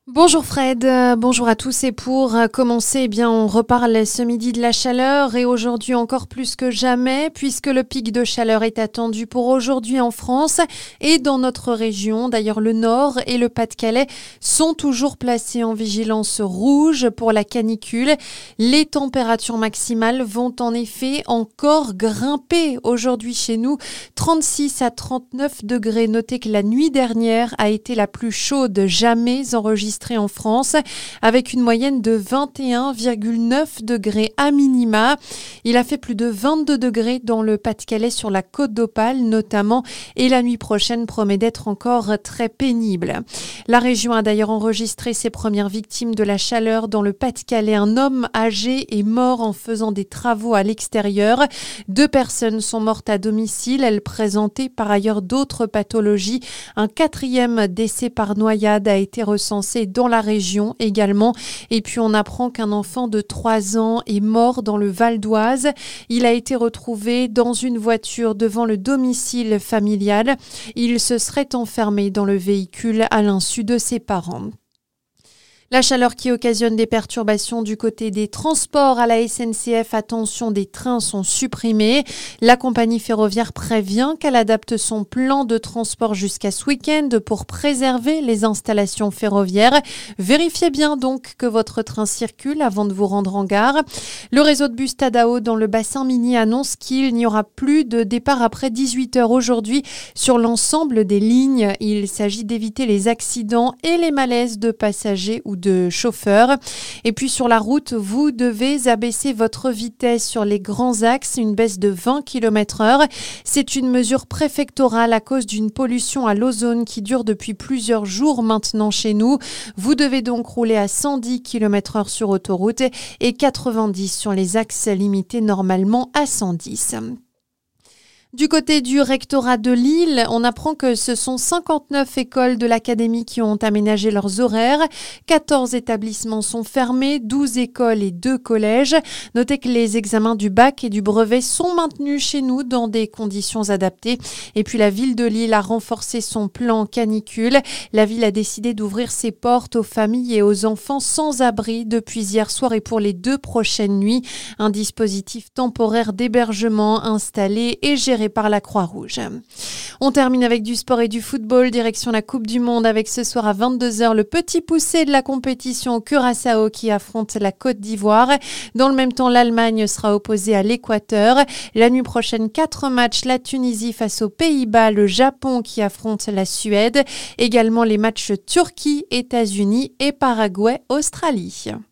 Bonjour Fred, bonjour à tous et pour commencer, on reparle ce midi de la chaleur et aujourd'hui encore plus que jamais puisque le pic de chaleur est attendu pour aujourd'hui en France et dans notre région. D'ailleurs, le Nord et le Pas-de-Calais sont toujours placés en vigilance rouge pour la canicule. Les températures maximales vont en effet encore grimper aujourd'hui chez nous, 36 à 39 degrés. Notez que la nuit dernière a été la plus chaude jamais enregistrée en France, avec une moyenne de 21,9 degrés à minima. Il a fait plus de 22 degrés dans le Pas-de-Calais sur la Côte d'Opale notamment, et la nuit prochaine promet d'être encore très pénible. La région a d'ailleurs enregistré ses premières victimes de la chaleur dans le Pas-de-Calais. Un homme âgé est mort en faisant des travaux à l'extérieur. 2 personnes sont mortes à domicile. Elles présentaient par ailleurs d'autres pathologies. Un 4e décès par noyade a été recensé dans la région également. Et puis on apprend qu'un enfant de 3 ans est mort dans le Val d'Oise. Il a été retrouvé dans une voiture devant le domicile familial. Il se serait enfermé dans le véhicule à l'insu de ses parents. La chaleur qui occasionne des perturbations du côté des transports à la SNCF. Attention, des trains sont supprimés. La compagnie ferroviaire prévient qu'elle adapte son plan de transport jusqu'à ce week-end pour préserver les installations ferroviaires. Vérifiez bien donc que votre train circule avant de vous rendre en gare. Le réseau de bus Tadao dans le bassin minier annonce qu'il n'y aura plus de départ après 18h aujourd'hui sur l'ensemble des lignes. Il s'agit d'éviter les accidents et les malaises de passagers ou de chauffeurs. Et puis sur la route, vous devez abaisser votre vitesse sur les grands axes, une baisse de 20 km/h. C'est une mesure préfectorale à cause d'une pollution à l'ozone qui dure depuis plusieurs jours maintenant chez nous. Vous devez donc rouler à 110 km/h sur autoroute et 90 sur les axes limités normalement à 110. Du côté du rectorat de Lille, on apprend que ce sont 59 écoles de l'académie qui ont aménagé leurs horaires. 14 établissements sont fermés, 12 écoles et 2 collèges. Notez que les examens du bac et du brevet sont maintenus chez nous dans des conditions adaptées. Et puis la ville de Lille a renforcé son plan canicule. La ville a décidé d'ouvrir ses portes aux familles et aux enfants sans abri depuis hier soir et pour les 2 prochaines nuits. Un dispositif temporaire d'hébergement installé et géré par la Croix-Rouge. On termine avec du sport et du football, direction la Coupe du Monde avec ce soir à 22h le petit poussé de la compétition Curaçao qui affronte la Côte d'Ivoire. Dans le même temps, l'Allemagne sera opposée à l'Équateur. La nuit prochaine, 4 matchs, la Tunisie face aux Pays-Bas, le Japon qui affronte la Suède. Également les matchs Turquie, États-Unis et Paraguay, Australie.